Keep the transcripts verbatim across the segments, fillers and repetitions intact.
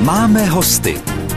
Máme hosty.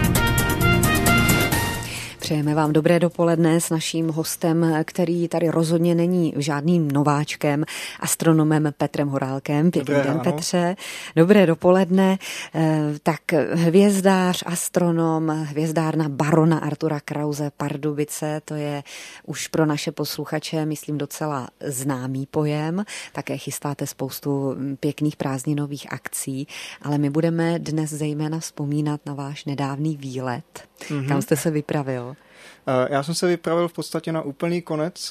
Přejeme vám dobré dopoledne s naším hostem, který tady rozhodně není žádným nováčkem, astronomem Petrem Horálkem. Pěkný Dobré, den, ano. Petře. Dobré dopoledne. Tak hvězdář, astronom, hvězdárna barona Artura Krause Pardubice, to je už pro naše posluchače, myslím, docela známý pojem. Také chystáte spoustu pěkných prázdninových akcí, ale my budeme dnes zejména vzpomínat na váš nedávný výlet. Mm-hmm. Kam jste se vypravil? Já jsem se vypravil v podstatě na úplný konec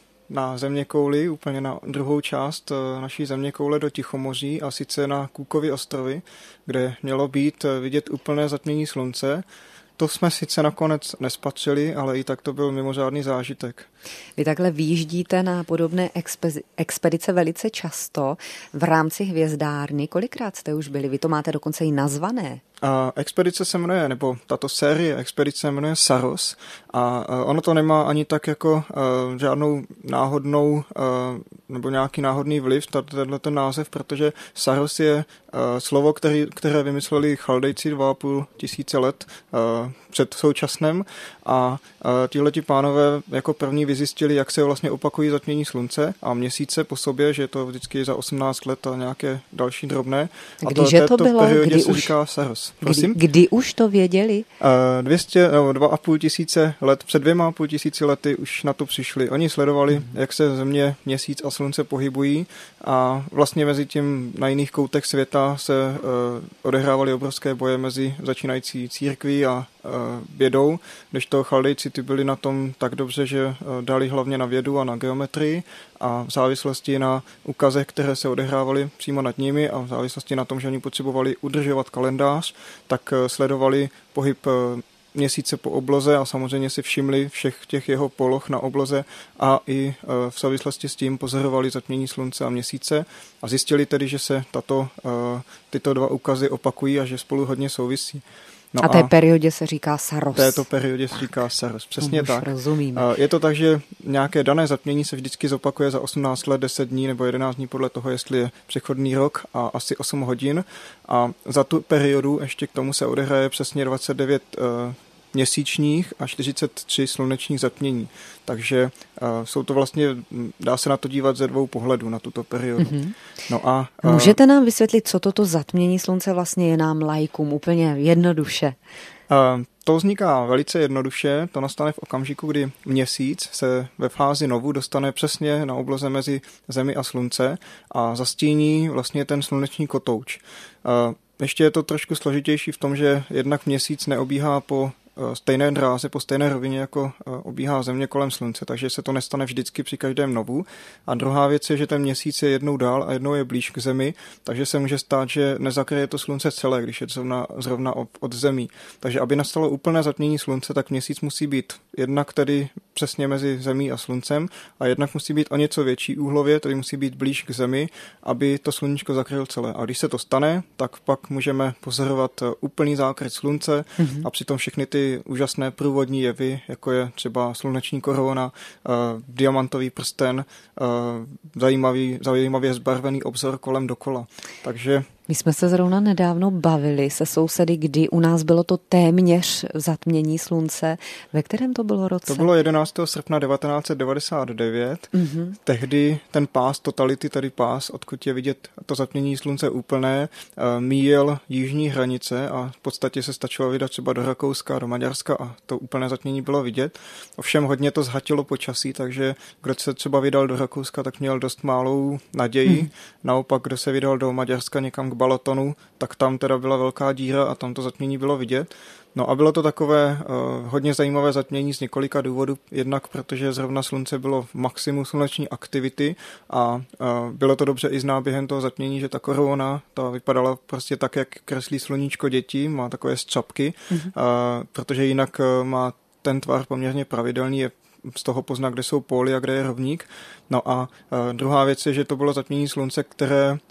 na zeměkouli, úplně na druhou část naší zeměkoule do Tichomoří, a sice na Cookovy ostrovy, kde mělo být vidět úplné zatmění slunce. To jsme sice nakonec nespatřili, ale i tak to byl mimořádný zážitek. Vy takhle vyjíždíte na podobné expe- expedice velice často v rámci hvězdárny. Kolikrát jste už byli? Vy to máte dokonce i nazvané. A expedice se jmenuje, nebo tato série expedice se jmenuje Saros, a ono to nemá ani tak jako uh, žádnou náhodnou uh, nebo nějaký náhodný vliv, tenhle ten název, protože Saros je uh, slovo, který, které vymysleli Chaldejci dva a půl tisíce let uh, před současném, a uh, tihleti pánové jako první vyzjistili, jak se vlastně opakují zatmění slunce a měsíce po sobě, že je to vždycky za osmnáct let a nějaké další drobné. A Když to, to bylo? periodě Kdy se už, říká Saros. Kdy, kdy už to věděli? Uh, dvě stě, no, dva a půl tisíce let, před dvěma a půl tisíci lety už na to přišli. Oni sledovali, hmm. jak se země, měsíc a slunce pohybují, a vlastně mezi tím na jiných koutech světa se uh, odehrávaly obrovské boje mezi začínající církví a uh, vědou, kdežto Chaldejci ty byli na tom tak dobře, že uh, dali hlavně na vědu a na geometrii, a v závislosti na ukazech, které se odehrávaly přímo nad nimi, a v závislosti na tom, že oni potřebovali udržovat kalendář, tak uh, sledovali pohyb uh, měsíce po obloze a samozřejmě si všimli všech těch jeho poloh na obloze, a i v souvislosti s tím pozorovali zatmění slunce a měsíce a zjistili tedy, že se tato, tyto dva ukazy opakují a že spolu hodně souvisí. No a té a periodě se říká Saros. Této periodě se říká Saros, přesně Už tak. Rozumíme. Je to tak, že nějaké dané zatmění se vždycky zopakuje za osmnáct let, deset dní nebo jedenáct dní podle toho, jestli je přechodný rok, a asi osm hodin. A za tu periodu ještě k tomu se odehraje přesně dvacet devět uh, měsíčních a čtyřicet tři slunečních zatmění. Takže uh, jsou to vlastně, dá se na to dívat ze dvou pohledů, na tuto periodu. Mm-hmm. No a, uh, Můžete nám vysvětlit, co toto zatmění slunce vlastně je nám laikům, úplně jednoduše? Uh, to vzniká velice jednoduše, to nastane v okamžiku, kdy měsíc se ve fázi novu dostane přesně na obloze mezi Zemi a Slunce a zastíní vlastně ten sluneční kotouč. Uh, ještě je to trošku složitější v tom, že jednak měsíc neobíhá po stejné dráze, po stejné rovině, jako obíhá Země kolem Slunce, takže se to nestane vždycky při každém novu. A druhá věc je, že ten měsíc je jednou dál a jednou je blíž k Zemi, takže se může stát, že nezakryje to Slunce celé, když je zrovna, zrovna od Zemí. Takže aby nastalo úplné zatmění Slunce, tak měsíc musí být jednak tedy přesně mezi Zemí a Sluncem, a jednak musí být o něco větší úhlově, tedy musí být blíž k Zemi, aby to sluníčko zakryl celé. A když se to stane, tak pak můžeme pozorovat úplný zákryt Slunce, mm-hmm. a přitom všechny ty úžasné průvodní jevy, jako je třeba sluneční korona, uh, diamantový prsten, uh, zajímavý, zajímavě zbarvený obzor kolem dokola. Takže my jsme se zrovna nedávno bavili se sousedy, kdy u nás bylo to téměř zatmění slunce. Ve kterém to bylo roce? To bylo jedenáctého srpna devatenáct set devadesát devět. Mm-hmm. Tehdy ten pás totality, tedy pás, odkud je vidět to zatmění slunce úplné, míjel jižní hranice a v podstatě se stačilo vydat třeba do Rakouska, do Maďarska a to úplné zatmění bylo vidět. Ovšem hodně to zhatilo počasí, takže kdo se třeba vydal do Rakouska, tak měl dost málou naději. Mm. Naopak, kdo se vydal do Maďarska někam k Balatonu, tak tam teda byla velká díra a tam to zatmění bylo vidět. No a bylo to takové uh, hodně zajímavé zatmění z několika důvodů. Jednak protože zrovna slunce bylo v maximu sluneční aktivity a uh, bylo to dobře i znát během toho zatmění, že ta korona, ta vypadala prostě tak, jak kreslí sluníčko dětí, má takové střapky, mm-hmm. uh, protože jinak uh, má ten tvar poměrně pravidelný, je z toho pozná, kde jsou póly a kde je rovník. No a uh, druhá věc je, že to bylo zatmění slunce, které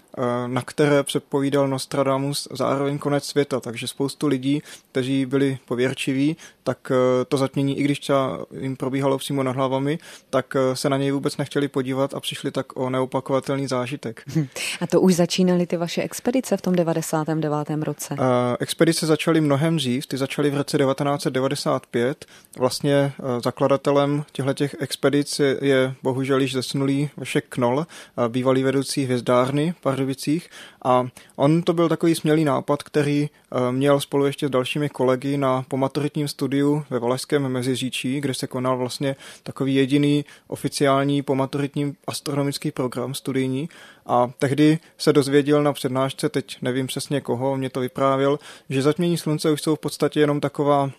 na které předpovídal Nostradamus zároveň konec světa, takže spoustu lidí, kteří byli pověrčiví, tak to zatmění, i když třeba jim probíhalo přímo nad hlavami, tak se na něj vůbec nechtěli podívat a přišli tak o neopakovatelný zážitek. A to už začínaly ty vaše expedice v tom devadesátém devátém roce? Expedice začaly mnohem dřív, ty začaly v roce devatenáct set devadesát pět. Vlastně zakladatelem těchto expedic je, je bohužel již zesnulý Vašek Knoll, bývalý vedoucí hvězdárny v Pardubicích, a on to byl takový smělý nápad, který měl spolu ještě s dalšími kolegy na pomaturitním studiu ve Valašském Meziříčí, kde se konal vlastně takový jediný oficiální pomaturitní astronomický program studijní, a tehdy se dozvěděl na přednášce, teď nevím přesně koho, mě to vyprávěl, že zatmění slunce už jsou v podstatě jenom taková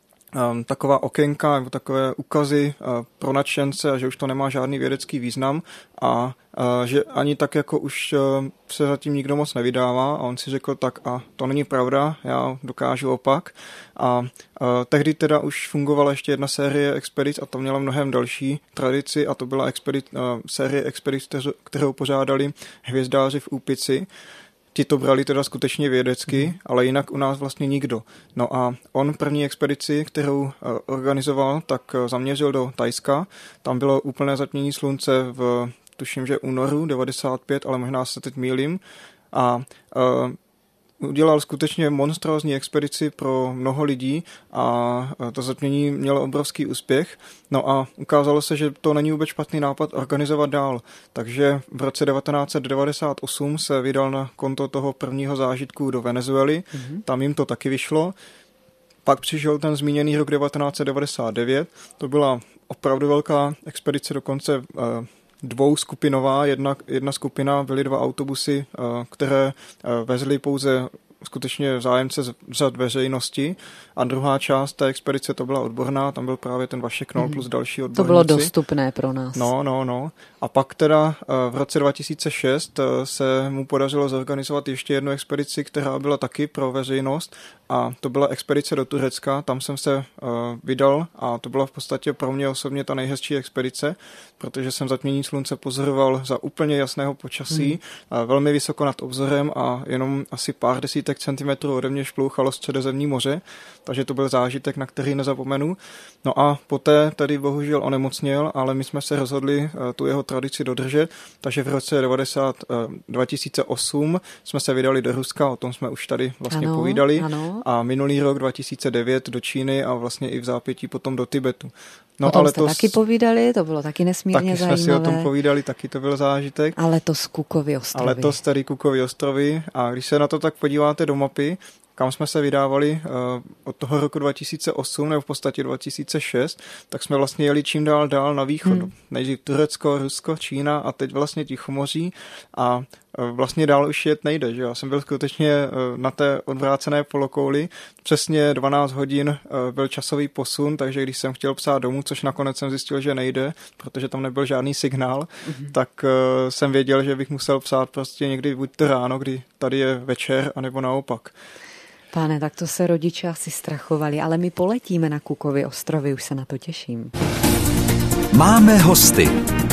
Um, taková okénka nebo takové ukazy uh, pro nadšence a že už to nemá žádný vědecký význam a uh, že ani tak jako už uh, se zatím nikdo moc nevydává, a on si řekl tak a to není pravda, já dokážu opak, a uh, tehdy teda už fungovala ještě jedna série expedic a to měla mnohem další tradici a to byla expedic, uh, série expedic, kterou pořádali hvězdáři v Úpici. Ti to brali teda skutečně vědecky, mm. ale jinak u nás vlastně nikdo. No a on první expedici, kterou organizoval, tak zaměřil do Thajska. Tam bylo úplné zatmění slunce v, tuším, že únoru devadesát pět, ale možná se teď mýlím. A uh, udělal skutečně monstrózní expedici pro mnoho lidí a to zatmění mělo obrovský úspěch. No a ukázalo se, že to není vůbec špatný nápad organizovat dál. Takže v roce devatenáct set devadesát osm se vydal na konto toho prvního zážitku do Venezuely. Mm-hmm. Tam jim to taky vyšlo. Pak přišel ten zmíněný rok devatenáct set devadesát devět. To byla opravdu velká expedice, dokonce dvouskupinová. Jedna, jedna skupina byly dva autobusy, které vezly pouze skutečně zájemce z řad veřejnosti, a druhá část té expedice to byla odborná, tam byl právě ten Vašek Knoll plus další odborníci. To bylo dostupné pro nás. No, no, no. A pak teda v roce dva tisíce šest se mu podařilo zorganizovat ještě jednu expedici, která byla taky pro veřejnost, a to byla expedice do Turecka. Tam jsem se vydal a to byla v podstatě pro mě osobně ta nejhezčí expedice, protože jsem zatmění slunce pozoroval za úplně jasného počasí, hmm. velmi vysoko nad obzorem a jenom asi pár desítek centimetrů ode mě šplouchalo Středozemní moře, takže to byl zážitek, na který nezapomenu. No a poté tady bohužel onemocněl, ale my jsme se rozhodli tu jeho tradici dodržet, takže v roce devadesát, dva tisíce osm jsme se vydali do Ruska, o tom jsme už tady vlastně ano, povídali, ano. A minulý rok dva tisíce devět do Číny a vlastně i v zápětí potom do Tibetu. No, o tom ale jste to taky povídali, to bylo taky nesmírně taky zajímavé. Taky jsme si o tom povídali, taky to byl zážitek. Ale to z Cookovy ostrovy. Ale to z tady Cookovy ostrovy, a když se na to tak podíváte do mapy, kam jsme se vydávali uh, od toho roku dva tisíce osm nebo v podstatě dva tisíce šest, tak jsme vlastně jeli čím dál dál na východ. Hmm. Nejdřív Turecko, Rusko, Čína a teď vlastně Tichomoří, a uh, vlastně dál už jet nejde. Že? Já jsem byl skutečně uh, na té odvrácené polokouli. Přesně dvanáct hodin uh, byl časový posun, takže když jsem chtěl psát domů, což nakonec jsem zjistil, že nejde, protože tam nebyl žádný signál, hmm. tak uh, jsem věděl, že bych musel psát prostě někdy buď to ráno, kdy tady je večer, anebo naopak. Pane, tak to se rodiče asi strachovali, ale my poletíme na Cookovy ostrovy, už se na to těším. Máme hosty.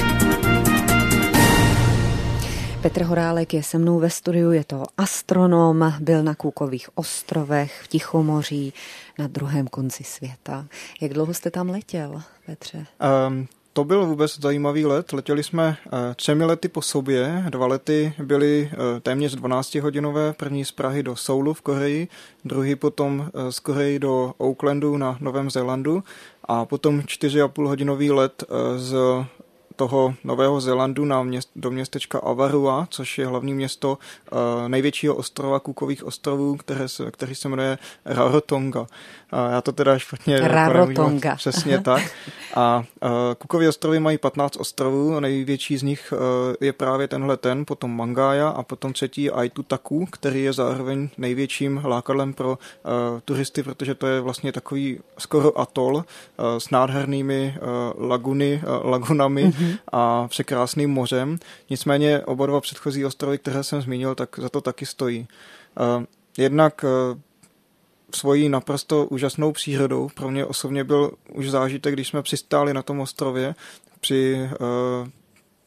Petr Horálek je se mnou ve studiu, je to astronom, byl na Cookových ostrovech v Tichomoří na druhém konci světa. Jak dlouho jste tam letěl, Petře? Um... To byl vůbec zajímavý let. Letěli jsme třemi lety po sobě. Dva lety byly téměř dvanáctihodinové. První z Prahy do Soulu v Koreji, druhý potom z Koreji do Aucklandu na Novém Zélandu a potom čtyři a půl hodinový let z toho Nového Zélandu na měst, do městečka Avarua, což je hlavní město uh, největšího ostrova Cookových ostrovů, které se, který se jmenuje Rarotonga. Uh, já to teda špatně Rarotonga. Přesně tak. A uh, Cookovy ostrovy mají patnáct ostrovů, největší z nich uh, je právě tenhle ten, potom Mangája a potom třetí je Aitutaku, který je zároveň největším lákadlem pro uh, turisty, protože to je vlastně takový skoro atol uh, s nádhernými uh, laguny, uh, lagunami, mm-hmm. a překrásným mořem. Nicméně oba dva předchozí ostrovy, které jsem zmínil, tak za to taky stojí. Jednak svojí naprosto úžasnou přírodou pro mě osobně byl už zážitek, když jsme přistáli na tom ostrově při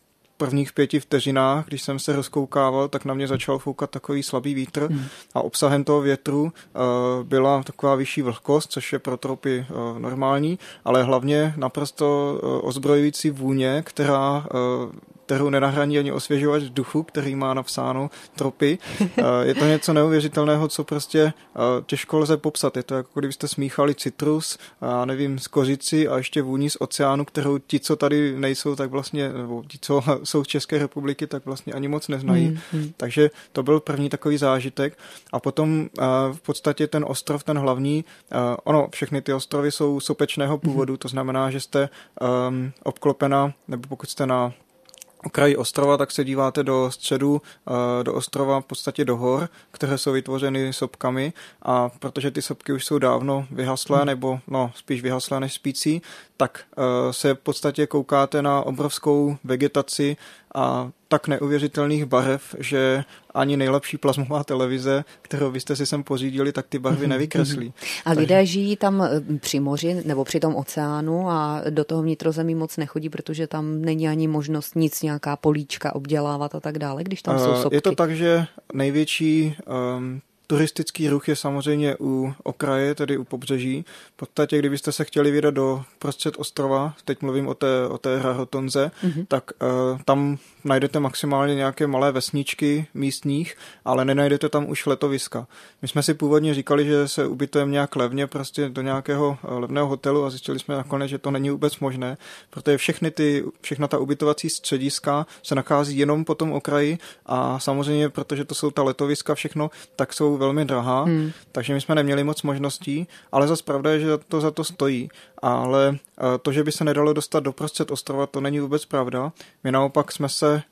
prvních pěti vteřinách, když jsem se rozkoukával, tak na mě začal foukat takový slabý vítr hmm. a obsahem toho větru uh, byla taková vyšší vlhkost, což je pro tropy uh, normální, ale hlavně naprosto uh, ozbrojující vůně, která uh, kterou nenahraní ani osvěžovač vzduchu, který má napsáno tropy. Je to něco neuvěřitelného, co prostě těžko lze popsat. Je to jako kdybyste smíchali citrus, já nevím, z kořici a ještě vůni z oceánu, kterou ti, co tady nejsou, tak vlastně, nebo ti, co jsou z České republiky, tak vlastně ani moc neznají. Hmm, hmm. Takže to byl první takový zážitek. A potom v podstatě ten ostrov, ten hlavní, ono, všechny ty ostrovy jsou sopečného původu, to znamená, že jste um, obklopena, nebo pokud jste na okraji ostrova, tak se díváte do středu, do ostrova, v podstatě do hor, které jsou vytvořeny sopkami, a protože ty sopky už jsou dávno vyhaslé, nebo no, spíš vyhaslé než spící, tak se v podstatě koukáte na obrovskou vegetaci a tak neuvěřitelných barev, že ani nejlepší plazmová televize, kterou vy jste si sem pořídili, tak ty barvy nevykreslí. A lidé žijí tam při moři nebo při tom oceánu a do toho vnitrozemí moc nechodí, protože tam není ani možnost nic, nějaká políčka obdělávat a tak dále, když tam jsou sopky. Je to tak, že největší um, turistický ruch je samozřejmě u okraje, tedy u pobřeží. V podstatě, kdybyste se chtěli vydat do prostřed ostrova, teď mluvím o té, o té Rarotonze, mm-hmm. tak uh, tam najdete maximálně nějaké malé vesničky místních, ale nenajdete tam už letoviska. My jsme si původně říkali, že se ubytujeme nějak levně, prostě do nějakého levného hotelu, a zjistili jsme nakonec, že to není vůbec možné, protože všechny ty, všechna ta ubytovací střediska se nachází jenom po tom okraji a samozřejmě, protože to jsou ta letoviska všechno, tak jsou velmi drahá, hmm. takže my jsme neměli moc možností, ale zas pravda je, že to za to stojí. Ale to, že by se nedalo dostat do prostřed ostrova, to není vůbec pravda. My naopak jsme se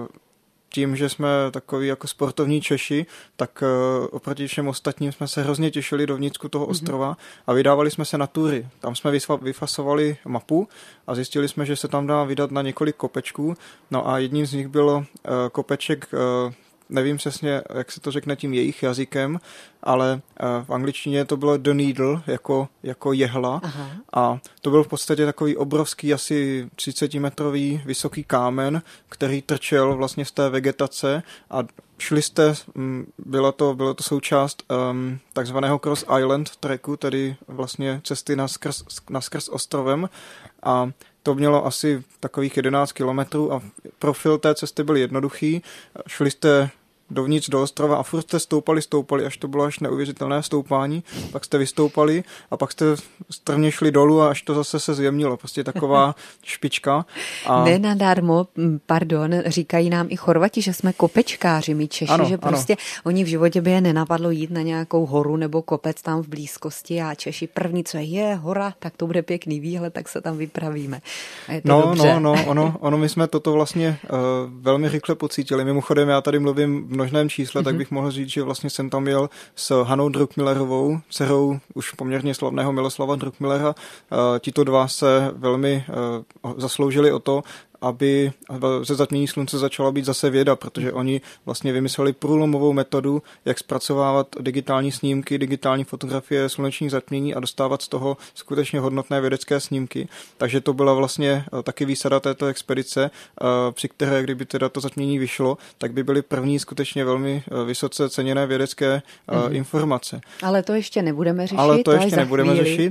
tím, že jsme takový jako sportovní Češi, tak oproti všem ostatním jsme se hrozně těšili do vnitřku toho ostrova a vydávali jsme se na tury. Tam jsme vyfasovali mapu a zjistili jsme, že se tam dá vydat na několik kopečků. No a jedním z nich byl kopeček, nevím přesně, jak se to řekne tím jejich jazykem, ale v angličtině to bylo the needle, jako, jako jehla. Aha. A to byl v podstatě takový obrovský, asi třicetimetrový vysoký kámen, který trčel vlastně z té vegetace a šli jste, bylo to, bylo to součást um, takzvaného Cross Island tracku, tedy vlastně cesty naskrz, naskrz ostrovem, a to mělo asi takových jedenáct kilometrů a profil té cesty byl jednoduchý. Šli jste dovnitř do ostrova a furt jste stoupali, stoupali, až to bylo až neuvěřitelné stoupání, pak jste vystoupali a pak jste strmě šli dolů a až to zase se zjemnilo, prostě taková špička. A... Nenadarmo, pardon, říkají nám i Chorvati, že jsme kopečkáři, my Češi, ano, že prostě ano. Oni v životě by je nenapadlo jít na nějakou horu nebo kopec tam v blízkosti a Češi první, co je, je hora, tak to bude pěkný výhled, tak se tam vypravíme. A je to no, dobře. no, no, ono, ono, my jsme toto vlastně uh, velmi rychle pocítili. Mimochodem, já tady mluvím v množném čísle, mm-hmm. tak bych mohl říct, že vlastně jsem tam jel s Hanou Druckmillerovou, dcerou už poměrně slavného Miloslava Druckmillera. Uh, tito dva se velmi uh, zasloužili o to, aby ze zatmění slunce začala být zase věda, protože oni vlastně vymysleli průlomovou metodu, jak zpracovávat digitální snímky, digitální fotografie slunečních zatmění a dostávat z toho skutečně hodnotné vědecké snímky. Takže to byla vlastně taky výsada této expedice, při které, kdyby teda to zatmění vyšlo, tak by byly první skutečně velmi vysoce ceněné vědecké mm. informace. Ale to ještě nebudeme řešit. Ale to, to ještě nebudeme chvíli. řešit.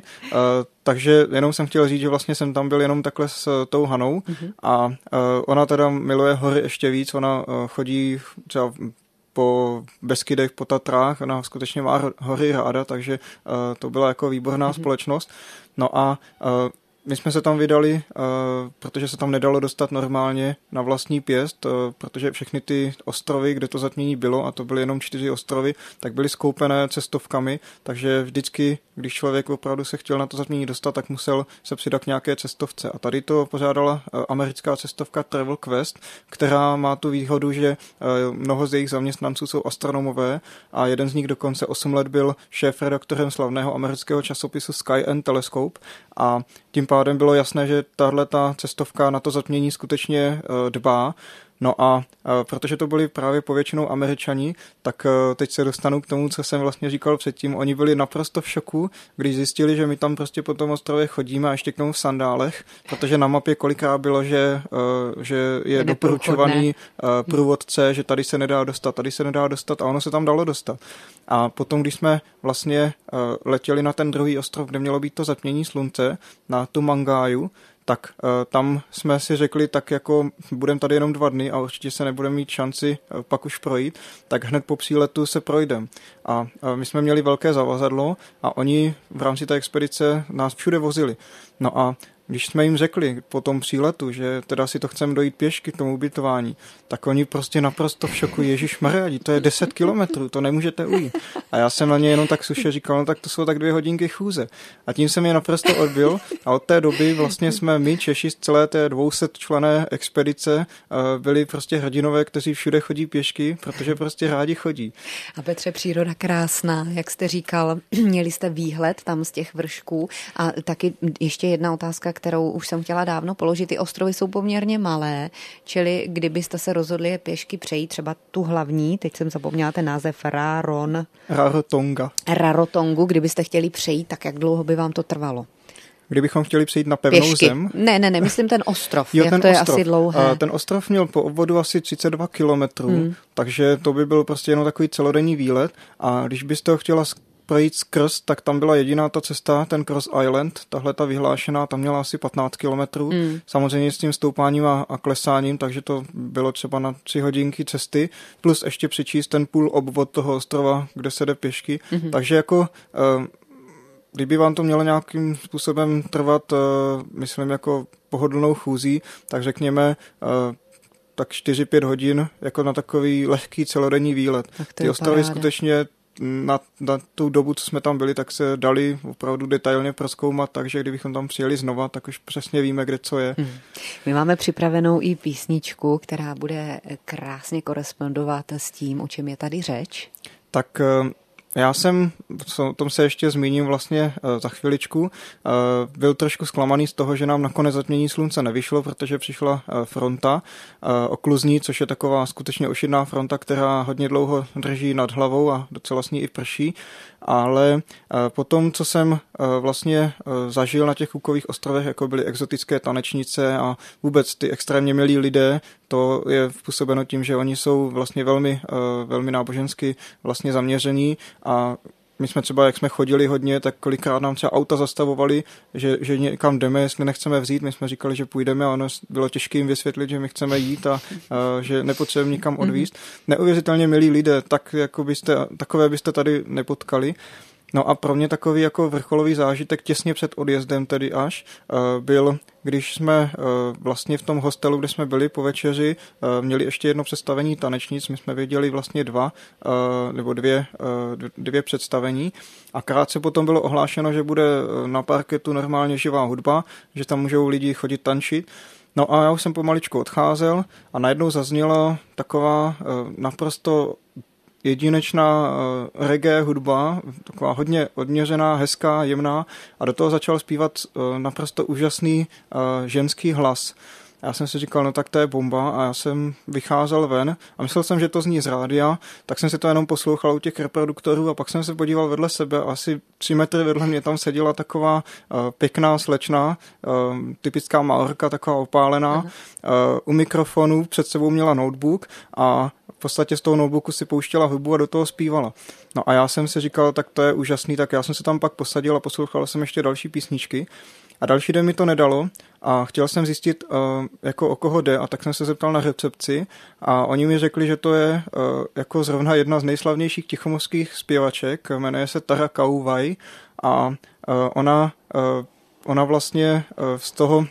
Takže jenom jsem chtěl říct, že vlastně jsem tam byl jenom takhle s tou Hanou mm-hmm. a uh, ona teda miluje hory ještě víc, ona uh, chodí třeba po Beskydech, po Tatrách, ona skutečně má hory ráda, takže uh, to byla jako výborná mm-hmm. společnost. No a uh, my jsme se tam vydali, uh, protože se tam nedalo dostat normálně na vlastní pěst, uh, protože všechny ty ostrovy, kde to zatmění bylo, a to byly jenom čtyři ostrovy, tak byly skoupené cestovkami, takže vždycky, když člověk opravdu se chtěl na to zatmění dostat, tak musel se přidat k nějaké cestovce. A tady to pořádala uh, americká cestovka Travel Quest, která má tu výhodu, že uh, mnoho z jejich zaměstnanců jsou astronomové a jeden z nich dokonce osm let byl šéfredaktorem slavného amerického časopisu Sky and Telescope a tím pádem bylo jasné, že tahle ta cestovka na to zatmění skutečně dbá. No a protože to byli právě povětšinou Američani, tak teď se dostanu k tomu, co jsem vlastně říkal předtím. Oni byli naprosto v šoku, když zjistili, že my tam prostě po tom ostrově chodíme a ještě k tomu v sandálech, protože na mapě kolikrát bylo, že, že je doporučovaný průvodce, že tady se nedá dostat, tady se nedá dostat a ono se tam dalo dostat. A potom, když jsme vlastně letěli na ten druhý ostrov, kde mělo být to zatmění slunce, na tu Mangáju, tak uh, tam jsme si řekli, tak jako budeme tady jenom dva dny a určitě se nebudeme mít šanci uh, pak už projít, tak hned po příletu se projdeme. A uh, my jsme měli velké zavazadlo a oni v rámci té expedice nás všude vozili. No a když jsme jim řekli po tom příletu, že teda si to chceme dojít pěšky k tomu ubytování, tak oni prostě naprosto v šoku, ježišmarja, to je deset kilometrů, to nemůžete ujít. A já jsem na ně jenom tak suše říkal, no tak to jsou tak dvě hodinky chůze. A tím jsem je naprosto odbil a od té doby vlastně jsme my Češi z celé té dvousetčlenné expedice byli prostě hrdinové, kteří všude chodí pěšky, protože prostě rádi chodí. A Petře, příroda krásná, jak jste říkal, měli jste výhled tam z těch vršků a taky ještě jedna otázka, kterou už jsem chtěla dávno položit. Ty ostrovy jsou poměrně malé, čili kdybyste se rozhodli je pěšky přejít, třeba tu hlavní, teď jsem zapomněla ten název, Raron. Rarotonga. Rarotongu, kdybyste chtěli přejít, tak jak dlouho by vám to trvalo? Kdybychom chtěli přejít na pevnou pěšky. zem. Ne, ne, ne, myslím ten ostrov. Jo, jak ten to je ostrov. asi dlouhé? Ten ostrov měl po obvodu asi třicet dva kilometrů, hmm. takže to by byl prostě jenom takový celodenní výlet a když byste ho chtěla projít skrz, tak tam byla jediná ta cesta, ten Cross Island, tahle ta vyhlášená, tam měla asi patnáct kilometrů, mm. samozřejmě s tím stoupáním a, a klesáním, takže to bylo třeba na tři hodinky cesty, plus ještě přičíst ten půl obvod toho ostrova, kde se jde pěšky, mm-hmm. takže jako uh, kdyby vám to mělo nějakým způsobem trvat, uh, myslím jako pohodlnou chůzí, tak řekněme uh, tak čtyři pět hodin jako na takový lehký celodenní výlet. Ty ostrovy paráda. Skutečně Na, na tu dobu, co jsme tam byli, tak se dali opravdu detailně prozkoumat, takže kdybychom tam přijeli znova, tak už přesně víme, kde co je. Hmm. My máme připravenou i písničku, která bude krásně korespondovat s tím, o čem je tady řeč. Tak já jsem, o tom se ještě zmíním vlastně za chviličku, byl trošku zklamaný z toho, že nám nakonec zatmění slunce nevyšlo, protože přišla fronta okluzní, což je taková skutečně ošidná fronta, která hodně dlouho drží nad hlavou a docela s ní i prší, ale po tom, co jsem vlastně zažil na těch Cookových ostrovech, jako byly exotické tanečnice a vůbec ty extrémně milí lidé, to je způsobeno tím, že oni jsou vlastně velmi, velmi nábožensky vlastně zaměření a my jsme třeba, jak jsme chodili hodně, tak kolikrát nám třeba auta zastavovali, že, že někam jdeme, jestli nechceme vzít. My jsme říkali, že půjdeme a ono bylo těžké jim vysvětlit, že my chceme jít a, a že nepotřebujeme nikam odvízt. Mm-hmm. Neuvěřitelně milí lidé, tak jako byste, takové byste tady nepotkali. No a pro mě takový jako vrcholový zážitek těsně před odjezdem tedy až uh, byl, když jsme uh, vlastně v tom hostelu, kde jsme byli po večeři, uh, měli ještě jedno představení tanečnic, my jsme věděli vlastně dva uh, nebo dvě, uh, dvě představení a krátce potom bylo ohlášeno, že bude na parketu normálně živá hudba, že tam můžou lidi chodit tančit. No a já už jsem pomaličku odcházel a najednou zazněla taková uh, naprosto jedinečná uh, reggae hudba, taková hodně odměřená, hezká, jemná a do toho začal zpívat uh, naprosto úžasný uh, ženský hlas. Já jsem si říkal, no tak to je bomba a já jsem vycházel ven a myslel jsem, že to zní z rádia, tak jsem si to jenom poslouchal u těch reproduktorů a pak jsem se podíval vedle sebe a asi tři metry vedle mě tam seděla taková uh, pěkná slečna, uh, typická Maorka, taková opálená, uh, u mikrofonu před sebou měla notebook a v podstatě z toho notebooku si pouštěla hudbu a do toho zpívala. No a já jsem si říkal, tak to je úžasný, tak já jsem se tam pak posadil a poslouchal jsem ještě další písničky. A další den mi to nedalo a chtěl jsem zjistit, uh, jako o koho jde, a tak jsem se zeptal na recepci a oni mi řekli, že to je uh, jako zrovna jedna z nejslavnějších tichomořských zpěvaček, jmenuje se Tara Kauwaj a uh, ona, uh, ona vlastně uh, z toho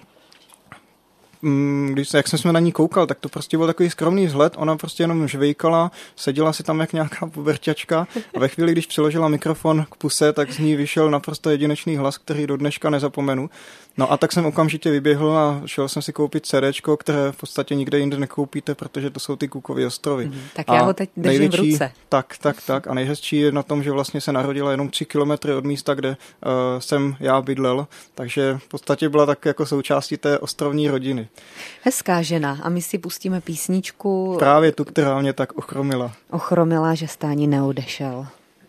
když, jak jsme na ní koukal, tak to prostě byl takový skromný vzhled, ona prostě jenom žvejkala, seděla si tam jak nějaká puberťačka a ve chvíli, když přiložila mikrofon k puse, tak z ní vyšel naprosto jedinečný hlas, který do dneška nezapomenu. No a tak jsem okamžitě vyběhl a šel jsem si koupit CDčko, které v podstatě nikde jinde nekoupíte, protože to jsou ty Cookovy ostrovy. Mm, tak já ho teď držím největší, v ruce. Tak, tak, tak. A nejhezčí je na tom, že vlastně se narodila jenom tři kilometry od místa, kde uh, jsem já bydlel, takže v podstatě byla tak jako součástí té ostrovní rodiny. Hezká žena. A my si pustíme písničku. Právě tu, která mě tak ochromila. Ochromila, že jste ani neodešel.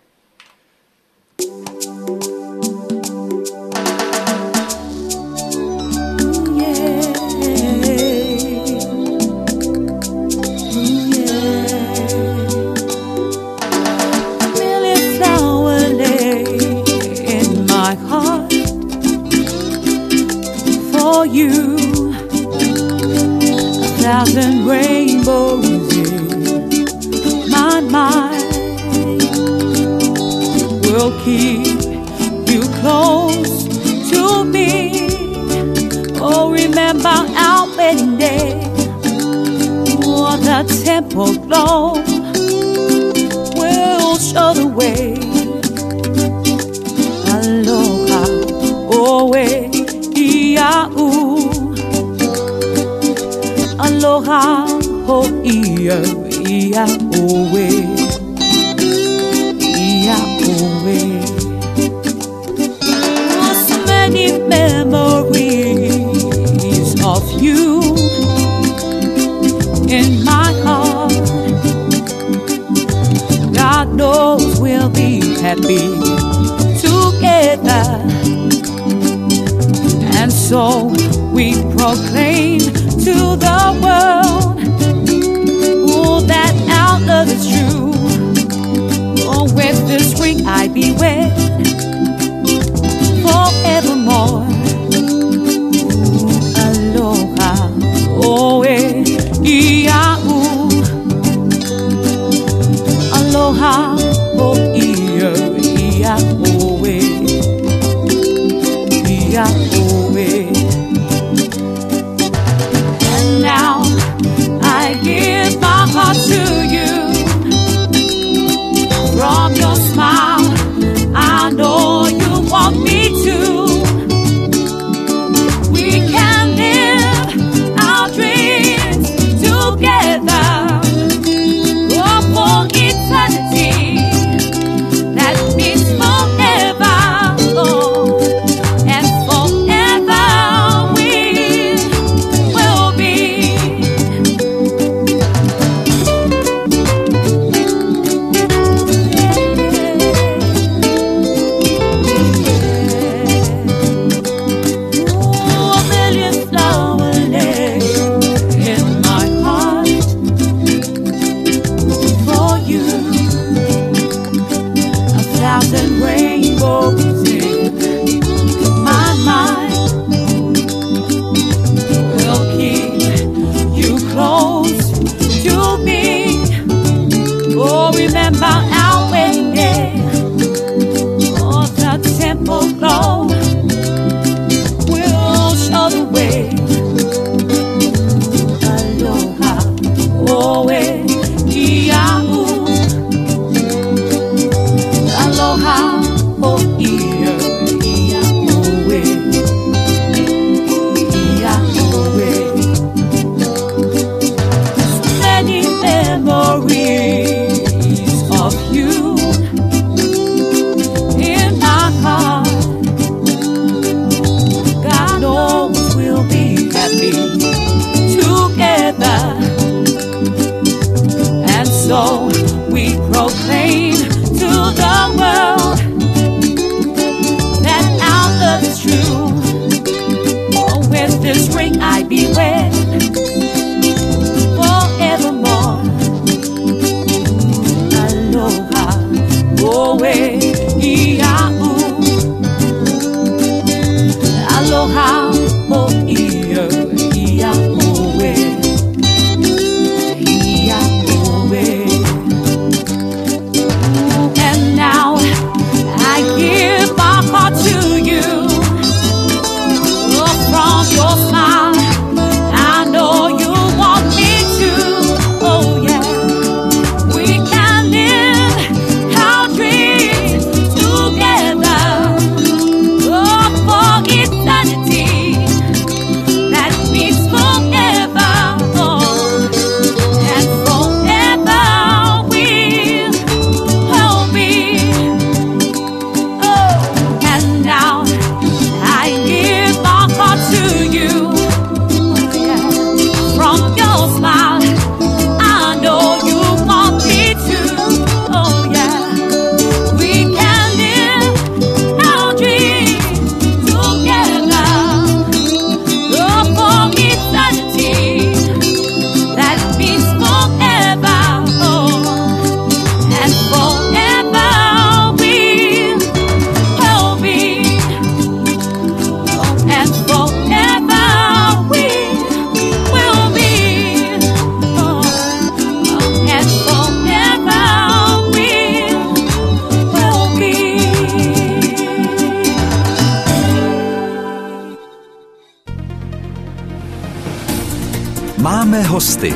You, a thousand rainbows in my mind will keep you close to me. Oh, remember our wedding day, oh, the temple glow will show the way. Aloha, oe. Aloha, ho ia, ia oe, ia oe. Oh, so many memories of you in my heart. God knows we'll be happy together. And so we proclaim to the world, oh, that our love is true. Oh, with this ring I be wed forevermore. Ooh, aloha, oe, ia'u. Aloha, o ia, ia'oe, ia'oe. To you, from your smile, I know you want me to. We can live our dreams together, oh, for eternity. That means forever, oh, and forever we will be. Eternity. Máme hosty.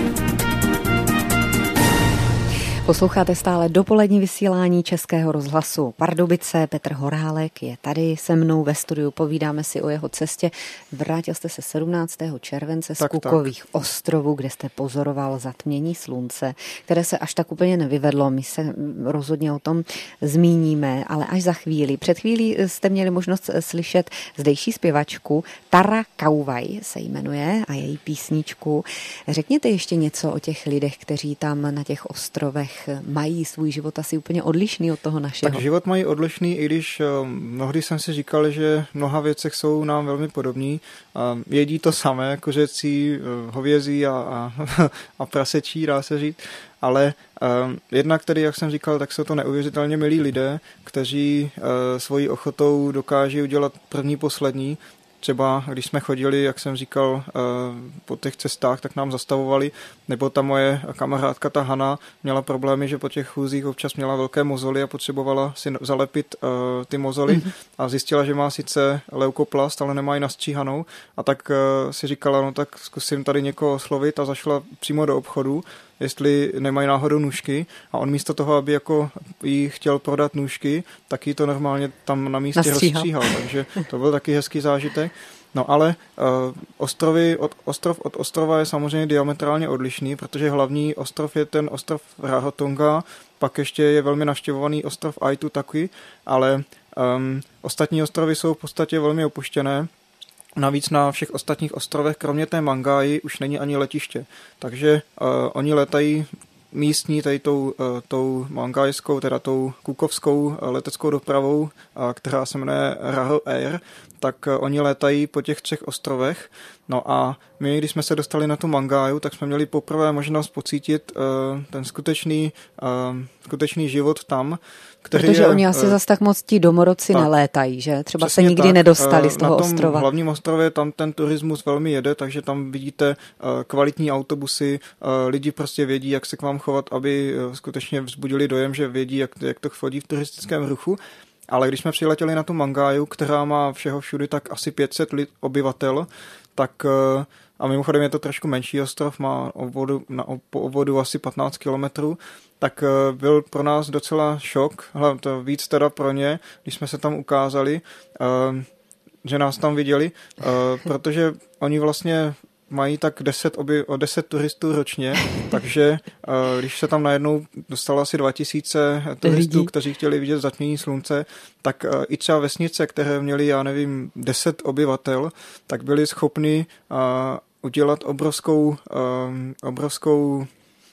Posloucháte stále dopolední vysílání Českého rozhlasu Pardubice. Petr Horálek je tady se mnou ve studiu. Povídáme si o jeho cestě. Vrátil jste se sedmnáctého července z tak, Cookových tak. ostrovů, kde jste pozoroval zatmění slunce, které se až tak úplně nevyvedlo. My se rozhodně o tom zmíníme, ale až za chvíli. Před chvílí jste měli možnost slyšet zdejší zpěvačku Tara Kauvaj se jmenuje a její písničku. Řekněte ještě něco o těch lidech, kteří tam na těch ostrovech mají svůj život asi úplně odlišný od toho našeho. Tak život mají odlišný, i když mnohdy jsem si říkal, že v mnoha věcech jsou nám velmi podobní. Jedí to samé, kořecí, hovězí a, a, a prasečí, dá se říct. Ale uh, jednak tedy, jak jsem říkal, tak jsou to neuvěřitelně milí lidé, kteří uh, svojí ochotou dokáží udělat první, poslední. Třeba když jsme chodili, jak jsem říkal, po těch cestách, tak nám zastavovali, nebo ta moje kamarádka, ta Hana, měla problémy, že po těch chůzích občas měla velké mozoly a potřebovala si zalepit ty mozoly a zjistila, že má sice leukoplast, ale nemá ji nastříhanou a tak si říkala, no tak zkusím tady někoho oslovit a zašla přímo do obchodu, jestli nemají náhodou nůžky a on místo toho, aby jako jí chtěl prodat nůžky, tak jí to normálně tam na místě Nastříhal. rozstříhal, takže to byl taky hezký zážitek. No ale uh, ostrovy od, ostrov od ostrova je samozřejmě diametrálně odlišný, protože hlavní ostrov je ten ostrov Rarotonga, pak ještě je velmi navštěvovaný ostrov Aitutaki, ale um, ostatní ostrovy jsou v podstatě velmi opuštěné. Navíc na všech ostatních ostrovech, kromě té Mangaji, už není ani letiště. Takže uh, oni letají místní tady tou, uh, tou mangajskou, teda tou kukovskou uh, leteckou dopravou, uh, která se jmenuje Raho Air, tak uh, oni létají po těch třech ostrovech. No a my, když jsme se dostali na tu Mangaju, tak jsme měli poprvé možnost pocítit uh, ten skutečný, uh, skutečný život tam, který Protože je, oni asi uh, zas tak moc ti domorodci tak, nelétají, že? Třeba se nikdy tak, nedostali z toho ostrova. Na tom ostrova. hlavním ostrově tam ten turismus velmi jede, takže tam vidíte uh, kvalitní autobusy, uh, lidi prostě vědí, jak se k vám chovat, aby uh, skutečně vzbudili dojem, že vědí, jak, jak to chodí v turistickém ruchu. Ale když jsme přiletěli na tu Mangaju, která má všeho všudy tak asi pět set lid, obyvatel, tak uh, a mimochodem je to trošku menší ostrov, má obvodu, na, po obvodu asi patnáct kilometrů, tak uh, byl pro nás docela šok, hlavně to víc teda pro ně, když jsme se tam ukázali, uh, že nás tam viděli, uh, protože oni vlastně mají tak deset, oby, o deset turistů ročně, takže uh, když se tam najednou dostalo asi dva tisíce turistů, kteří chtěli vidět zatmění slunce, tak uh, i třeba vesnice, které měly, já nevím, deset obyvatel, tak byli schopni uh, udělat obrovskou, uh, obrovskou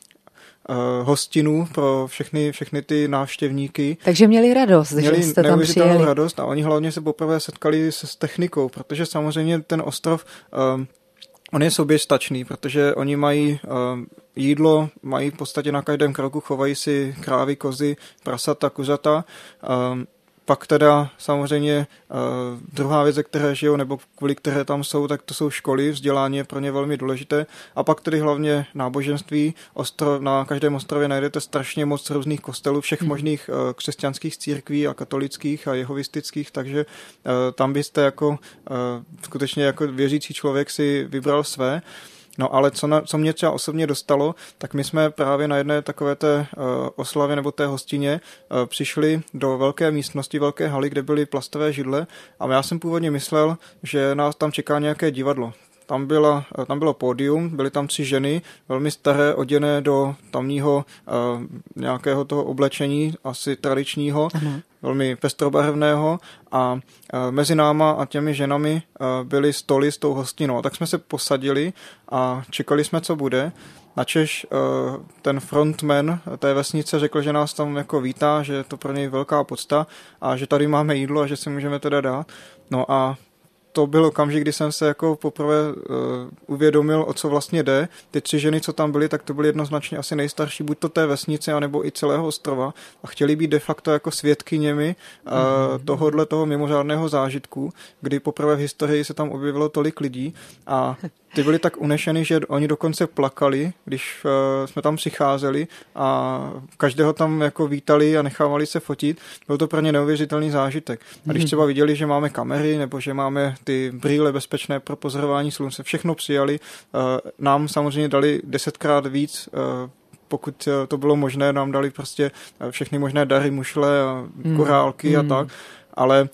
Uh, hostinu pro všechny, všechny ty návštěvníky. Takže měli radost, měli že jste tam přijeli. Měli radost a oni hlavně se poprvé setkali se s technikou, protože samozřejmě ten ostrov uh, on je soběstačný, protože oni mají uh, jídlo, mají v podstatě na každém kroku, chovají si krávy, kozy, prasata, kuřata. Uh, Pak teda samozřejmě uh, druhá věc, které žijou, nebo kvůli které tam jsou, tak to jsou školy, vzdělání je pro ně velmi důležité. A pak tedy hlavně náboženství. Ostrov, na každém ostrově najdete strašně moc různých kostelů, všech hmm. možných uh, křesťanských církví a katolických a jehovistických, takže uh, tam byste jako uh, skutečně jako věřící člověk si vybral své. No ale co, na, co mě třeba osobně dostalo, tak my jsme právě na jedné takové té uh, oslavě nebo té hostině uh, přišli do velké místnosti, velké haly, kde byly plastové židle a já jsem původně myslel, že nás tam čeká nějaké divadlo. Tam, byla, tam bylo pódium, byly tam tři ženy, velmi staré, oděné do tamního uh, nějakého toho oblečení, asi tradičního, Aha. velmi pestrobarevného a uh, mezi náma a těmi ženami uh, byly stoly s tou hostinou. Tak jsme se posadili a čekali jsme, co bude. Načež uh, ten frontman té vesnice řekl, že nás tam jako vítá, že je to pro něj velká podsta a že tady máme jídlo a že si můžeme teda dát. No a to byl okamžik, kdy jsem se jako poprvé uh, uvědomil, o co vlastně jde. Ty tři ženy, co tam byly, tak to byly jednoznačně asi nejstarší, buď to té vesnice, anebo i celého ostrova a chtěli být de facto jako svědkyněmi uh, mm-hmm. tohohle toho mimořádného zážitku, kdy poprvé v historii se tam objevilo tolik lidí a ty byli tak unešeni, že oni dokonce plakali, když uh, jsme tam přicházeli a každého tam jako vítali a nechávali se fotit. Byl to pro ně neuvěřitelný zážitek. A když třeba viděli, že máme kamery nebo že máme ty brýle bezpečné pro pozorování slunce, všechno přijali. Nám samozřejmě dali desetkrát víc, pokud to bylo možné, nám dali prostě všechny možné dary, mušle a korálky mm. a tak, ale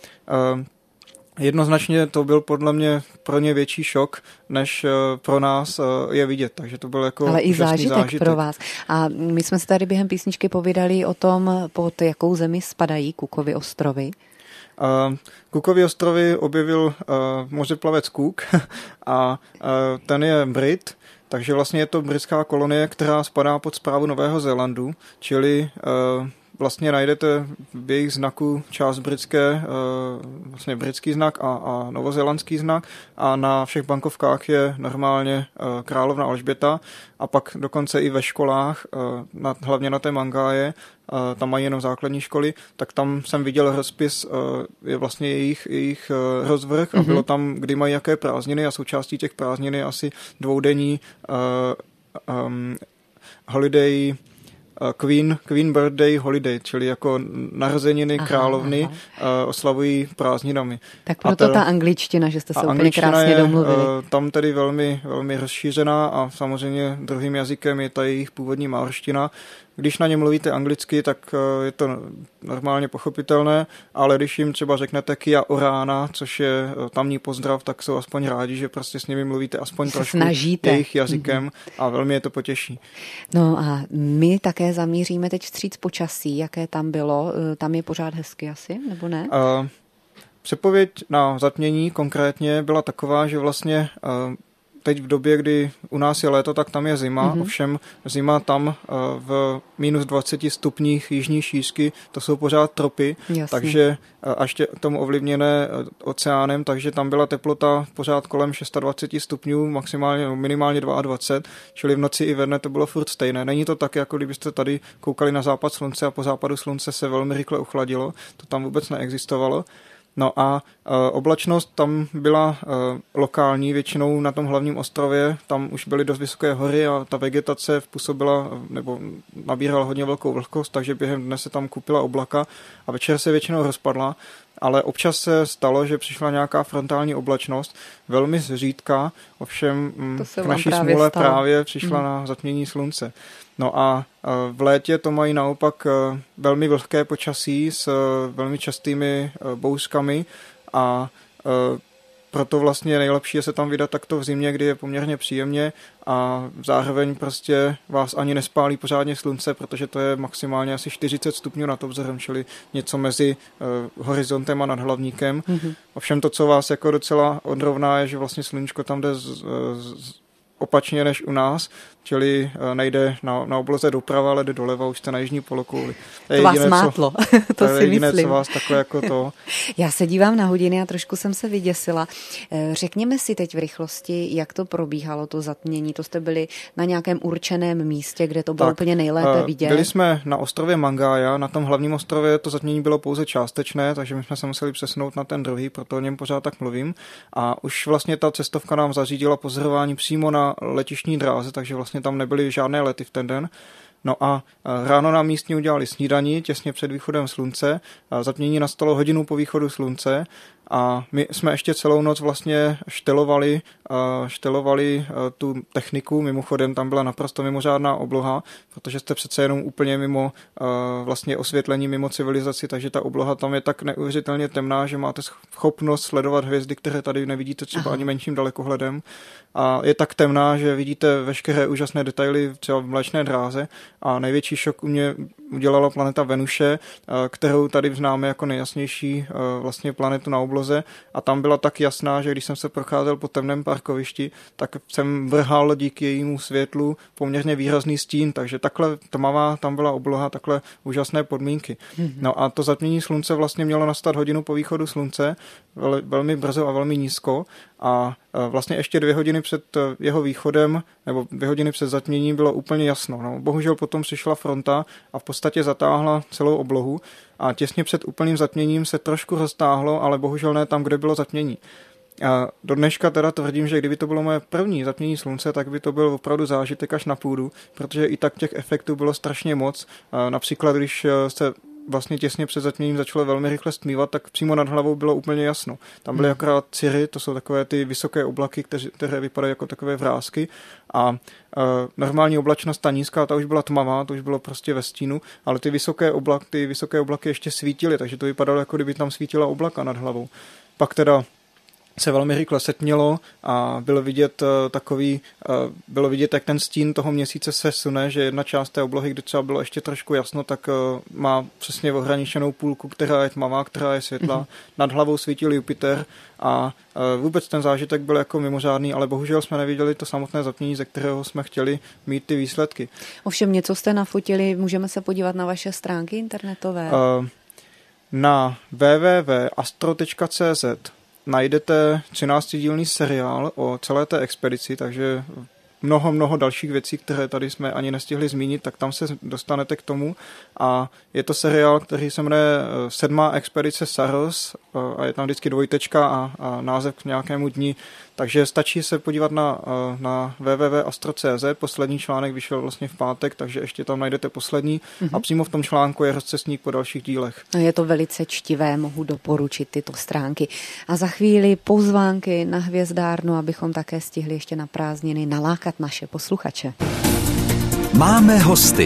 jednoznačně to byl podle mě pro ně větší šok, než pro nás je vidět, takže to byl jako ale i zážitek, zážitek pro vás. A my jsme se tady během písničky povídali o tom, pod jakou zemi spadají Cookovy ostrovy. Uh, Cookovy ostrovy objevil uh, mořeplavec Cook a uh, ten je Brit, takže vlastně je to britská kolonie, která spadá pod správu Nového Zélandu, čili uh, vlastně najdete v jejich znaku část britské, vlastně britský znak a, a novozélandský znak a na všech bankovkách je normálně královna Alžběta a pak dokonce i ve školách, na, hlavně na té Mangáje, tam mají jenom základní školy, tak tam jsem viděl rozpis, je vlastně jejich, jejich rozvrh a mm-hmm. bylo tam, kdy mají jaké prázdniny a součástí těch prázdnin je asi dvoudenní uh, um, holiday Queen, Queen Birthday Holiday, čili jako narozeniny aha, královny aha. oslavují prázdninami. Tak proto ta, ta angličtina, že jste se úplně krásně je, domluvili. Tam tedy velmi, velmi rozšířená a samozřejmě druhým jazykem je ta jejich původní maorština. Když na ně mluvíte anglicky, tak je to normálně pochopitelné, ale když jim třeba řeknete Kia Orana, což je tamní pozdrav, tak jsou aspoň rádi, že prostě s nimi mluvíte aspoň trošku snažíte. Jejich jazykem a velmi je to potěší. No a my také zamíříme teď vstříc počasí, jaké tam bylo. Tam je pořád hezky asi, nebo ne? Uh, předpověď na zatmění konkrétně byla taková, že vlastně uh, teď v době, kdy u nás je léto, tak tam je zima, mm-hmm. ovšem zima tam v minus dvacet stupních jižní šířky, to jsou pořád tropy, jasně. takže až k tomu ovlivněné oceánem, takže tam byla teplota pořád kolem dvacet šest stupňů, maximálně, minimálně dvacet dva, čili v noci i ve dne to bylo furt stejné. Není to tak, jako kdybyste tady koukali na západ slunce a po západu slunce se velmi rychle uchladilo, to tam vůbec neexistovalo. No a e, oblačnost tam byla e, lokální, většinou na tom hlavním ostrově, tam už byly dost vysoké hory a ta vegetace způsobila, nebo nabírala hodně velkou vlhkost, takže během dne se tam kupila oblaka a večer se většinou rozpadla, ale občas se stalo, že přišla nějaká frontální oblačnost, velmi zřídka, ovšem k naší smůle stalo. Právě přišla hmm. na zatmění slunce. No a v létě to mají naopak velmi vlhké počasí s velmi častými bouřkami a proto vlastně nejlepší je se tam vydat takto v zimě, kdy je poměrně příjemně a zároveň prostě vás ani nespálí pořádně slunce, protože to je maximálně asi čtyřicet stupňů nad obzorem, čili něco mezi uh, horizontem a nadhlavníkem. Mm-hmm. Ovšem to, co vás jako docela odrovná, je, že vlastně sluníčko tam jde z, z, opačně než u nás, čili nejde na, na obloze doprava, ale jde doleva, už jste na jižní polokouli. To vás mátlo, to, to si je jediné, myslím. Co vás takhle jako to... Já se dívám na hodiny a trošku jsem se vyděsila. Řekněme si teď v rychlosti, jak to probíhalo, to zatmění. To jste byli na nějakém určeném místě, kde to bylo tak, úplně nejlépe vidět? Byli jsme na ostrově Mangája, na tom hlavním ostrově to zatmění bylo pouze částečné, takže my jsme se museli přesunout na ten druhý, proto o něm pořád tak mluvím. A už vlastně ta cestovka nám zařídila pozorování přímo na letištní dráze, takže vlastně tam nebyly žádné lety v ten den. No a ráno nám místní udělali snídani těsně před východem slunce. Zatmění nastalo hodinu po východu slunce a my jsme ještě celou noc vlastně štelovali, štelovali tu techniku. Mimochodem tam byla naprosto mimořádná obloha, protože jste přece jenom úplně mimo vlastně osvětlení, mimo civilizaci, takže ta obloha tam je tak neuvěřitelně temná, že máte schopnost sledovat hvězdy, které tady nevidíte třeba Aha. ani menším dalekohledem. A je tak temná, že vidíte veškeré úžasné detaily třeba v Mléčné dráze a největší šok u mě udělala planeta Venuše, kterou tady známe jako nejjasnější vlastně planetu na obloze a tam byla tak jasná, že když jsem se procházel po temném parkovišti, tak jsem vrhal díky jejímu světlu poměrně výrazný stín, takže takhle tmavá tam byla obloha, takhle úžasné podmínky. No a to zatmění slunce vlastně mělo nastat hodinu po východu slunce, vel, velmi brzo a velmi nízko a vlastně ještě dvě hodiny před jeho východem nebo dvě hodiny před zatměním bylo úplně jasno. No, bohužel potom přišla fronta a v podstatě zatáhla celou oblohu a těsně před úplným zatměním se trošku roztáhlo, ale bohužel ne tam, kde bylo zatmění. A do dneška teda tvrdím, že kdyby to bylo moje první zatmění slunce, tak by to byl opravdu zážitek až na půdu, protože i tak těch efektů bylo strašně moc. A například, když se vlastně těsně před zatměním začalo velmi rychle stmívat, tak přímo nad hlavou bylo úplně jasno. Tam byly akorát ciry, to jsou takové ty vysoké oblaky, které, které vypadají jako takové vrásky a uh, normální oblačnost, ta nízká, ta už byla tmavá, to už bylo prostě ve stínu, ale ty vysoké, oblak, ty vysoké oblaky ještě svítily, takže to vypadalo, jako kdyby tam svítila oblaka nad hlavou. Pak teda se velmi rychle setmělo a bylo vidět uh, takový, uh, bylo vidět, jak ten stín toho měsíce se sune, že jedna část té oblohy, kde třeba bylo ještě trošku jasno, tak uh, má přesně ohraničenou půlku, která je tmavá, která je světlá. Mm-hmm. Nad hlavou svítil Jupiter a uh, vůbec ten zážitek byl jako mimořádný, ale bohužel jsme neviděli to samotné zatmění, ze kterého jsme chtěli mít ty výsledky. Ovšem něco jste nafotili, můžeme se podívat na vaše stránky internetové? Uh, na w w w tečka astro tečka c z najdete třináctidílný seriál o celé té expedici, takže mnoho, mnoho dalších věcí, které tady jsme ani nestihli zmínit, tak tam se dostanete k tomu. A je to seriál, který se jmenuje Sedmá expedice Saros a je tam vždycky dvojtečka a, a název k nějakému dni. Takže stačí se podívat na, na w w w tečka astro tečka c z. Poslední článek vyšel vlastně v pátek, takže ještě tam najdete poslední. Mm-hmm. A přímo v tom článku je rozcestník po dalších dílech. Je to velice čtivé, mohu doporučit tyto stránky. A za chvíli pozvánky na hvězdárnu, abychom také stihli ještě na prázdniny nalákat naše posluchače. Máme hosty.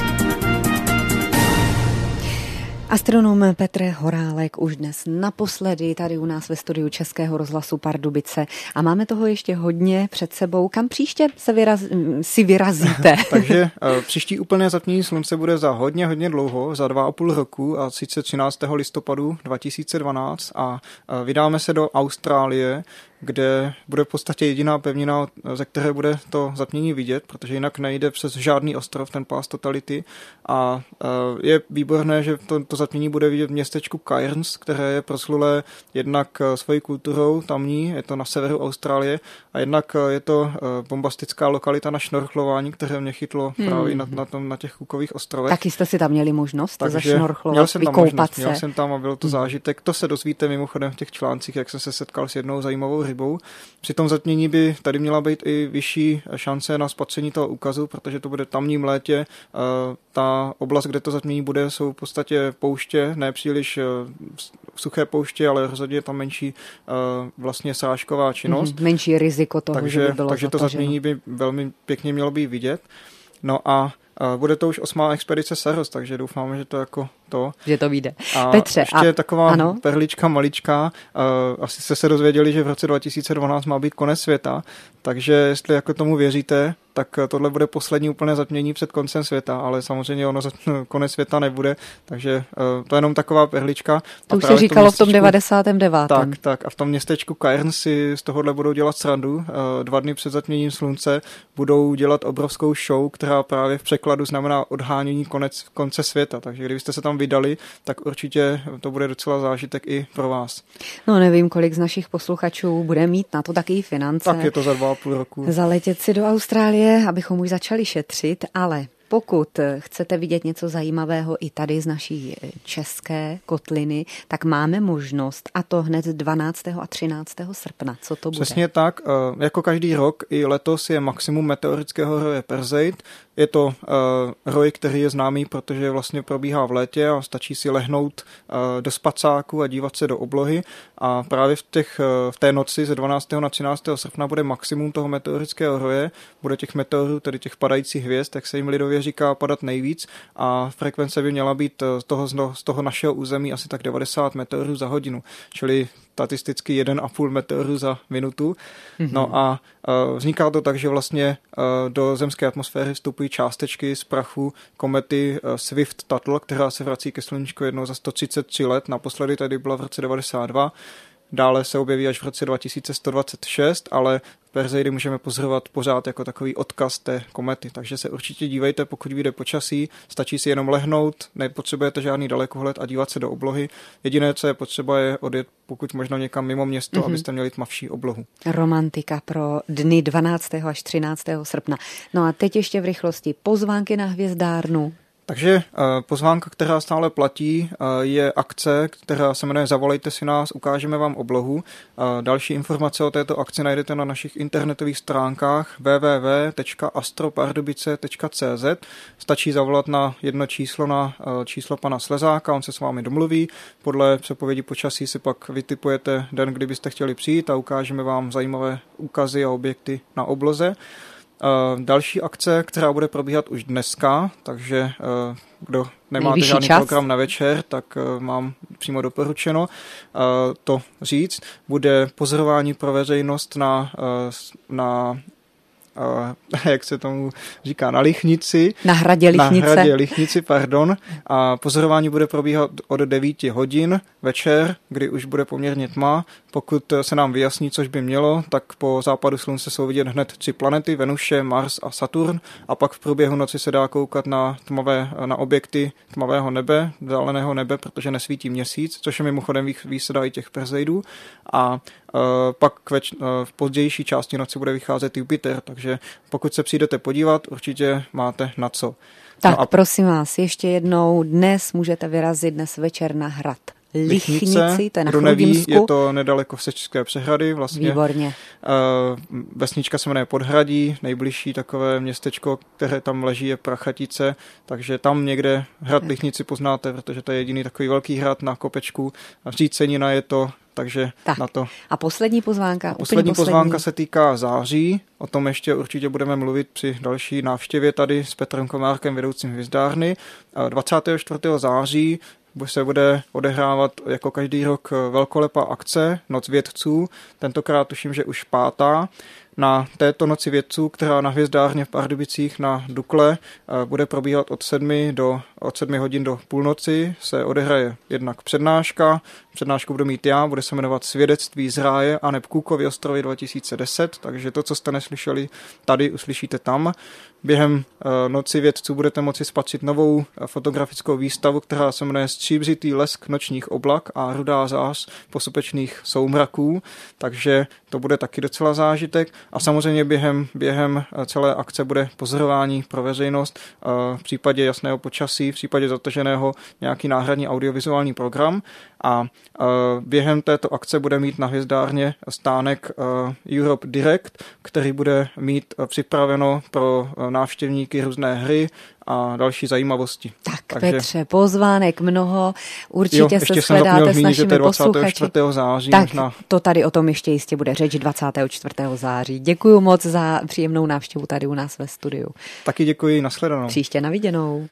Astronom Petr Horálek už dnes naposledy tady u nás ve studiu Českého rozhlasu Pardubice a máme toho ještě hodně před sebou. Kam příště se vyraz, si vyrazíte? Takže uh, příští úplné zatmění slunce bude za hodně, hodně dlouho, za dva a půl roku a sice třináctého listopadu dva tisíce dvanáct a uh, vydáme se do Austrálie, kde bude v podstatě jediná pevnina, ze které bude to zatmění vidět, protože jinak nejde přes žádný ostrov, ten pás totality. A je výborné, že to, to zatmění bude vidět v městečku Cairns, které je proslulé jednak svojí kulturou tamní, je to na severu Austrálie, a jednak je to bombastická lokalita na šnorchlování, které mě chytlo hmm. právě na, na, tom, na těch Cookových ostrovech. Taky jste si tam měli možnost zašnorchlovat, měl jsem tam vykoupat možnost, se. Měl jsem tam a byl to zážitek. To se dozvíte mimochodem v těch článcích, jak jsem se setkal s jednou zajímavou rybou. Při tom zatmění by tady měla být i vyšší šance na spatření toho úkazu, protože to bude tamním létě. Ta oblast, kde to zatmění bude, jsou v podstatě pouště, ne příliš suché pouště, ale rozhodně je tam menší vlastně srážková činnost. Mm-hmm, menší riziko toho, takže, že by bylo takže to zatmění by velmi pěkně mělo být vidět. No a bude to už osmá expedice Saros, takže doufáme, že to jako to. Že to vyjde. A Petře, ještě a... taková ano? perlička maličká. Uh, asi jste se dozvěděli, že v roce dva tisíce dvanáct má být konec světa, takže jestli jako tomu věříte, tak tohle bude poslední úplné zatmění před koncem světa, ale samozřejmě ono konec světa nebude, takže uh, to je jenom taková perlička. To už se říkalo v tom devadesátém devátém. Tak, tak. A v tom městečku Cairns si z tohohle budou dělat srandu. Uh, dva dny před zatměním slunce budou dělat obrovskou show, která právě v překladu znamená odhánění konec, konce světa. Takže kdybyste se tam vydali, tak určitě to bude docela zážitek i pro vás. No nevím, kolik z našich posluchačů bude mít na to taky finance. Tak je to za dva a půl roku. Zaletět si do Austrálie, abychom už začali šetřit, ale pokud chcete vidět něco zajímavého i tady z naší české kotliny, tak máme možnost, a to hned dvanáctého a třináctého srpna. Co to bude? Přesně tak. Jako každý rok i letos je maximum meteorického roje Perseid. Je to uh, roj, který je známý, protože vlastně probíhá v létě a stačí si lehnout uh, do spacáku a dívat se do oblohy. A právě v, těch, uh, v té noci ze dvanáctého na třináctého srpna bude maximum toho meteorického roje. Bude těch meteorů, tedy těch padajících hvězd, tak se jim lidově říká, padat nejvíc. A frekvence by měla být z toho, z toho našeho území asi tak devadesát meteorů za hodinu. Čili statisticky jeden a půl meteoru za minutu. Mm-hmm. No a uh, vzniká to tak, že vlastně uh, do zemské atmosféry vstupují částečky z prachu komety uh, Swift-Tuttle, která se vrací ke sluníčku jednou za sto třicet tři let. Naposledy tady byla v roce devadesát dva. Dále se objeví až v roce dva tisíce sto dvacet šest, ale Perseidy můžeme pozorovat pořád jako takový odkaz té komety. Takže se určitě dívejte, pokud vyjde počasí, stačí si jenom lehnout, nepotřebujete žádný dalekohled a dívat se do oblohy. Jediné, co je potřeba, je odjet pokud možno někam mimo město, mm-hmm. abyste měli tmavší oblohu. Romantika pro dny dvanáctého až třináctého srpna. No a teď ještě v rychlosti pozvánky na hvězdárnu. Takže pozvánka, která stále platí, je akce, která se jmenuje Zavolejte si nás, ukážeme vám oblohu. Další informace o této akci najdete na našich internetových stránkách w w w tečka astropardubice tečka c z. Stačí zavolat na jedno číslo, na číslo pana Slezáka, on se s vámi domluví. Podle předpovědi počasí si pak vytipujete den, kdy byste chtěli přijít a ukážeme vám zajímavé úkazy a objekty na obloze. Další akce, která bude probíhat už dneska, takže kdo nemáte Nejvyšší žádný čas. program na večer, tak mám přímo doporučeno to říct. Bude pozorování pro veřejnost na, na jak se tomu říká, na Lichnici. Na hradě Lichnice. Na hradě Lichnici, pardon. A pozorování bude probíhat od devět hodin večer, kdy už bude poměrně tma. Pokud se nám vyjasní, což by mělo, tak po západu slunce jsou vidět hned tři planety, Venuše, Mars a Saturn. A pak v průběhu noci se dá koukat na tmavé, na objekty tmavého nebe, vzdáleného nebe, protože nesvítí měsíc, což je mimochodem výsada i těch Perseidů. A Uh, pak več, uh, v pozdější části noci bude vycházet Jupiter, takže pokud se přijdete podívat, určitě máte na co. Tak no a prosím vás, ještě jednou, dnes můžete vyrazit dnes večer na hrad Lichnici, Lichnice, to je na kdo neví, Chrudimsku. je to nedaleko Sečské přehrady. Vlastně. Výborně. Uh, vesnička se jmenuje Podhradí, nejbližší takové městečko, které tam leží, je Prachatice, takže tam někde hrad Lichnici poznáte, protože to je jediný takový velký hrad na kopečku. Řícenina je to, takže tak. na to. A poslední pozvánka? A poslední poslední pozvánka se týká září. O tom ještě určitě budeme mluvit při další návštěvě tady s Petrem Komárkem, vedoucím hvězdárny. dvacátého čtvrtého září se bude odehrávat jako každý rok velkolepá akce Noc vědců. Tentokrát tuším, že už pátá. Na této Noci vědců, která na hvězdárně v Pardubicích na Dukle bude probíhat od sedmi, do, od sedmi hodin do půlnoci, se odehraje jednak přednáška. Přednášku budu mít já, bude se jmenovat Svědectví z ráje a neb Cookovy ostrovy dva tisíce deset, takže to, co jste neslyšeli tady, uslyšíte tam. Během uh, Noci vědců budete moci spatřit novou uh, fotografickou výstavu, která se jmenuje Stříbřitý lesk nočních oblak a rudá zář posopečných soumraků, takže to bude taky docela zážitek. A samozřejmě během, během celé akce bude pozorování pro veřejnost, v případě jasného počasí, v případě zataženého nějaký náhradní audiovizuální program. A během této akce bude mít na hvězdárně stánek Europe Direct, který bude mít připraveno pro návštěvníky různé hry a další zajímavosti. Tak, Takže Petře, pozvánek mnoho, určitě jo, se shledáte s našimi posluchači. dvacátého čtvrtého září. Tak možná. To tady o tom ještě jistě bude řeč dvacátého čtvrtého září. Děkuju moc za příjemnou návštěvu tady u nás ve studiu. Taky děkuji, nashledanou. Příště na viděnou.